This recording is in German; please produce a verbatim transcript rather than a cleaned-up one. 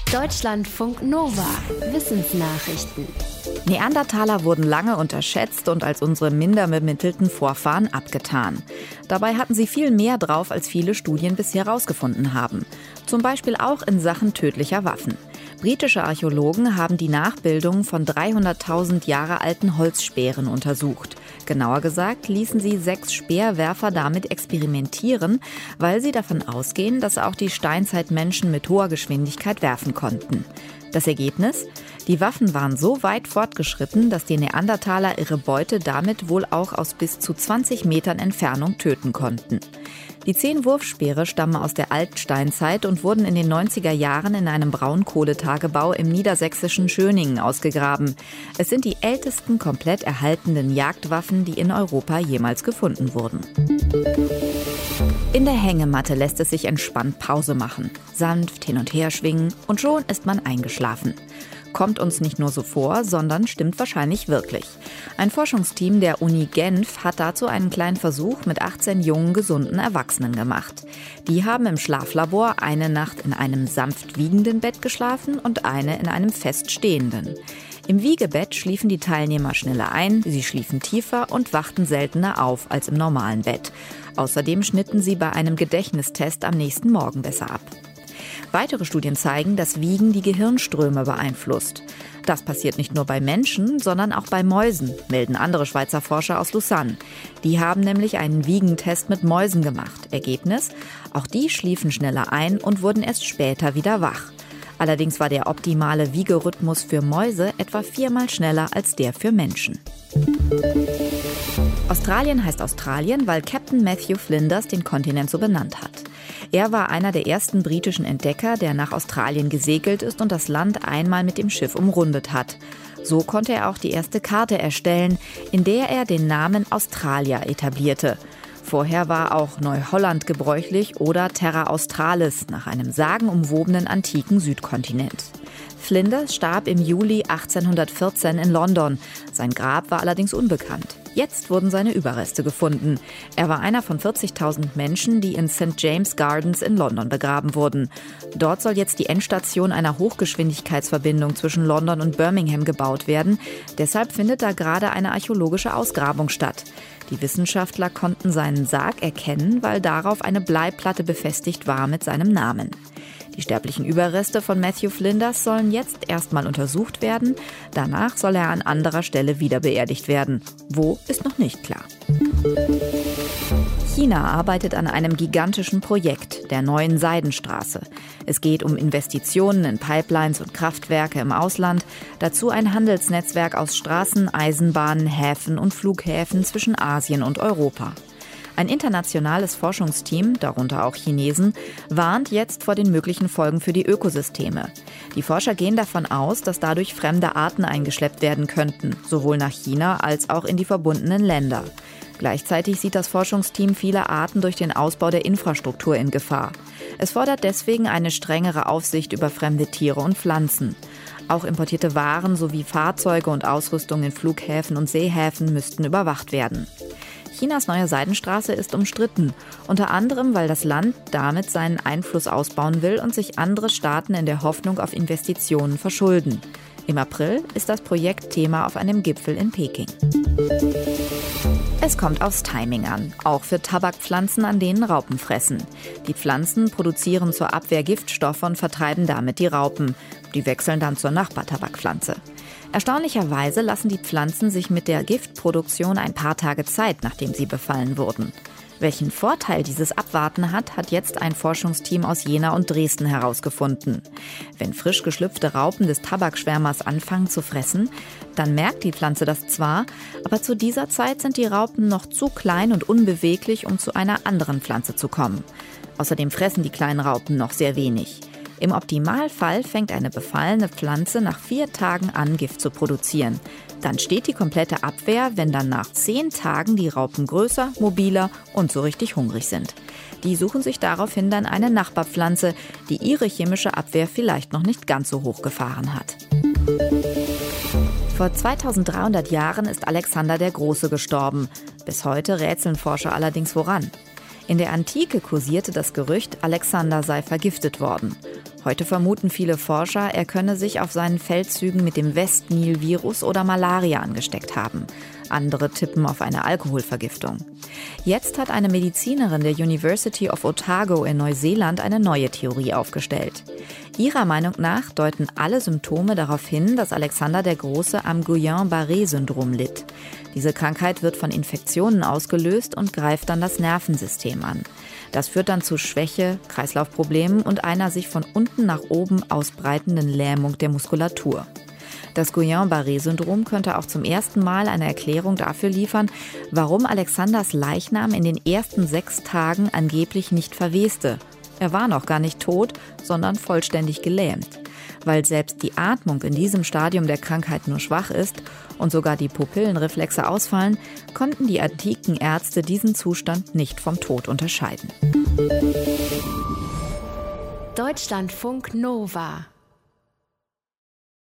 Deutschlandfunk Nova. Wissensnachrichten. Neandertaler wurden lange unterschätzt und als unsere minder bemittelten Vorfahren abgetan. Dabei hatten sie viel mehr drauf, als viele Studien bisher herausgefunden haben. Zum Beispiel auch in Sachen tödlicher Waffen. Britische Archäologen haben die Nachbildung von dreihunderttausend Jahre alten Holzspeeren untersucht. Genauer gesagt ließen sie sechs Speerwerfer damit experimentieren, weil sie davon ausgehen, dass auch die Steinzeitmenschen mit hoher Geschwindigkeit werfen konnten. Das Ergebnis? Die Waffen waren so weit fortgeschritten, dass die Neandertaler ihre Beute damit wohl auch aus bis zu zwanzig Metern Entfernung töten konnten. Die zehn Wurfspeere stammen aus der Altsteinzeit und wurden in den neunziger Jahren in einem Braunkohletagebau im niedersächsischen Schöningen ausgegraben. Es sind die ältesten komplett erhaltenen Jagdwaffen, die in Europa jemals gefunden wurden. In der Hängematte lässt es sich entspannt Pause machen, sanft hin und her schwingen und schon ist man eingeschlafen. Kommt uns nicht nur so vor, sondern stimmt wahrscheinlich wirklich. Ein Forschungsteam der Uni Genf hat dazu einen kleinen Versuch mit achtzehn jungen, gesunden Erwachsenen gemacht. Die haben im Schlaflabor eine Nacht in einem sanft wiegenden Bett geschlafen und eine in einem feststehenden. Im Wiegebett schliefen die Teilnehmer schneller ein, sie schliefen tiefer und wachten seltener auf als im normalen Bett. Außerdem schnitten sie bei einem Gedächtnistest am nächsten Morgen besser ab. Weitere Studien zeigen, dass Wiegen die Gehirnströme beeinflusst. Das passiert nicht nur bei Menschen, sondern auch bei Mäusen, melden andere Schweizer Forscher aus Lausanne. Die haben nämlich einen Wiegentest mit Mäusen gemacht. Ergebnis? Auch die schliefen schneller ein und wurden erst später wieder wach. Allerdings war der optimale Wiegerhythmus für Mäuse etwa viermal schneller als der für Menschen. Australien heißt Australien, weil Captain Matthew Flinders den Kontinent so benannt hat. Er war einer der ersten britischen Entdecker, der nach Australien gesegelt ist und das Land einmal mit dem Schiff umrundet hat. So konnte er auch die erste Karte erstellen, in der er den Namen Australia etablierte. Vorher war auch Neuholland gebräuchlich oder Terra Australis nach einem sagenumwobenen antiken Südkontinent. Flinders starb im Juli achtzehnhundertvierzehn in London. Sein Grab war allerdings unbekannt. Jetzt wurden seine Überreste gefunden. Er war einer von vierzigtausend Menschen, die in Saint James Gardens in London begraben wurden. Dort soll jetzt die Endstation einer Hochgeschwindigkeitsverbindung zwischen London und Birmingham gebaut werden. Deshalb findet da gerade eine archäologische Ausgrabung statt. Die Wissenschaftler konnten seinen Sarg erkennen, weil darauf eine Bleiplatte befestigt war mit seinem Namen. Die sterblichen Überreste von Matthew Flinders sollen jetzt erstmal untersucht werden. Danach soll er an anderer Stelle wieder beerdigt werden. Wo, ist noch nicht klar. China arbeitet an einem gigantischen Projekt, der neuen Seidenstraße. Es geht um Investitionen in Pipelines und Kraftwerke im Ausland, dazu ein Handelsnetzwerk aus Straßen, Eisenbahnen, Häfen und Flughäfen zwischen Asien und Europa. Ein internationales Forschungsteam, darunter auch Chinesen, warnt jetzt vor den möglichen Folgen für die Ökosysteme. Die Forscher gehen davon aus, dass dadurch fremde Arten eingeschleppt werden könnten, sowohl nach China als auch in die verbundenen Länder. Gleichzeitig sieht das Forschungsteam viele Arten durch den Ausbau der Infrastruktur in Gefahr. Es fordert deswegen eine strengere Aufsicht über fremde Tiere und Pflanzen. Auch importierte Waren sowie Fahrzeuge und Ausrüstung in Flughäfen und Seehäfen müssten überwacht werden. Chinas neue Seidenstraße ist umstritten, unter anderem, weil das Land damit seinen Einfluss ausbauen will und sich andere Staaten in der Hoffnung auf Investitionen verschulden. Im April ist das Projekt Thema auf einem Gipfel in Peking. Es kommt aufs Timing an, auch für Tabakpflanzen, an denen Raupen fressen. Die Pflanzen produzieren zur Abwehr Giftstoffe und vertreiben damit die Raupen. Die wechseln dann zur Nachbartabakpflanze. Erstaunlicherweise lassen die Pflanzen sich mit der Giftproduktion ein paar Tage Zeit, nachdem sie befallen wurden. Welchen Vorteil dieses Abwarten hat, hat jetzt ein Forschungsteam aus Jena und Dresden herausgefunden. Wenn frisch geschlüpfte Raupen des Tabakschwärmers anfangen zu fressen, dann merkt die Pflanze das zwar, aber zu dieser Zeit sind die Raupen noch zu klein und unbeweglich, um zu einer anderen Pflanze zu kommen. Außerdem fressen die kleinen Raupen noch sehr wenig. Im Optimalfall fängt eine befallene Pflanze nach vier Tagen an, Gift zu produzieren. Dann steht die komplette Abwehr, wenn dann nach zehn Tagen die Raupen größer, mobiler und so richtig hungrig sind. Die suchen sich daraufhin dann eine Nachbarpflanze, die ihre chemische Abwehr vielleicht noch nicht ganz so hoch gefahren hat. Vor zweitausenddreihundert Jahren ist Alexander der Große gestorben. Bis heute rätseln Forscher allerdings woran. In der Antike kursierte das Gerücht, Alexander sei vergiftet worden. Heute vermuten viele Forscher, er könne sich auf seinen Feldzügen mit dem West-Nil-Virus oder Malaria angesteckt haben. Andere tippen auf eine Alkoholvergiftung. Jetzt hat eine Medizinerin der University of Otago in Neuseeland eine neue Theorie aufgestellt. Ihrer Meinung nach deuten alle Symptome darauf hin, dass Alexander der Große am Guillain-Barré-Syndrom litt. Diese Krankheit wird von Infektionen ausgelöst und greift dann das Nervensystem an. Das führt dann zu Schwäche, Kreislaufproblemen und einer sich von unten nach oben ausbreitenden Lähmung der Muskulatur. Das Guillain-Barré-Syndrom könnte auch zum ersten Mal eine Erklärung dafür liefern, warum Alexanders Leichnam in den ersten sechs Tagen angeblich nicht verweste. Er war noch gar nicht tot, sondern vollständig gelähmt. Weil selbst die Atmung in diesem Stadium der Krankheit nur schwach ist und sogar die Pupillenreflexe ausfallen, konnten die antiken Ärzte diesen Zustand nicht vom Tod unterscheiden. Deutschlandfunk Nova